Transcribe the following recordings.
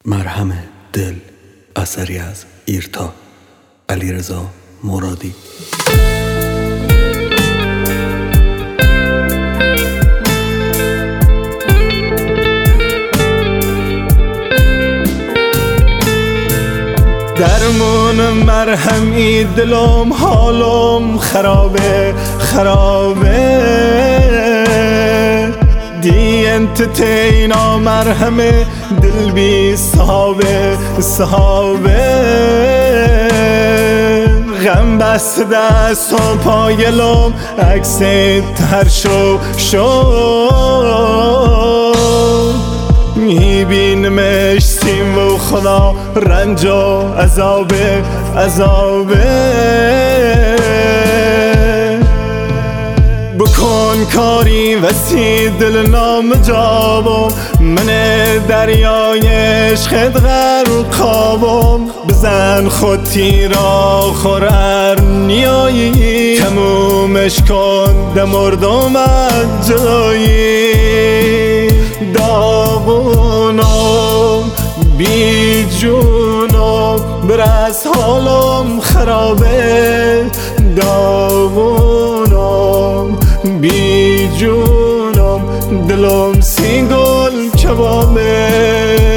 مرهم دل، اثری از ایرتا، علیرضا مرادی. درمون مرهمی دلم حالم خرابه دی انت تینا مرهم دل بی صحابه غم بست دست و پایلم عکس تر میبینمش سیم و خدا رنج و عذابه بکن کاری وسیع دل نامجابم، من دریای عشقت غرقابم. بزن خود تیرا خورر نیایی، تمومش کن دمردم از جایی. داغونم بی جونم برس حالم خرابه، داغونم بی جونم دلم سینگل کبابه.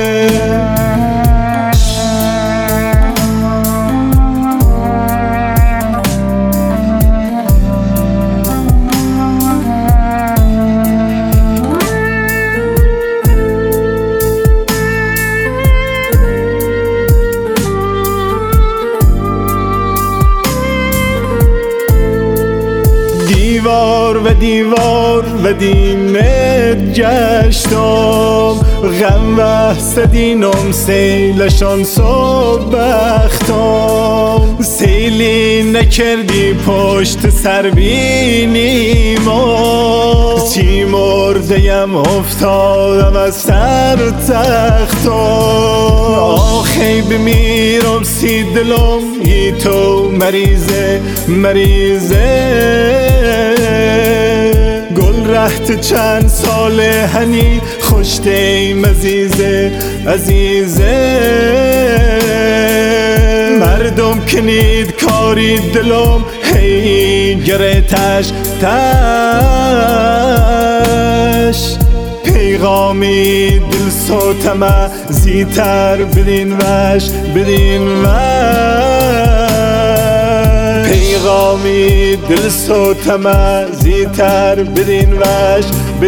دیوار و دیمت گشتم، غم وحست دینم سیلشان صبح بختم. سیلی نکردی پشت سر بینیمو، چی مردیم افتادم از سر تختم. آخی بمیرم سی دلم ای تو مریضه گل رهت چند ساله هنی خوشتیم عزیزه مردم کنید کاری دلم هی گره تش پیغامی دل سوتمه زیتر بدین وش پیغامی دل سوتمه زیتر بدین وش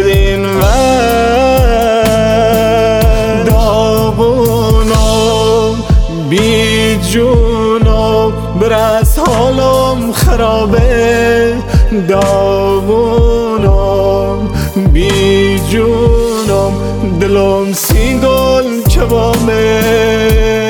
داغونم بی جونم برس حالم خرابه، داغونم بی جونم دلم سینگل کبابه.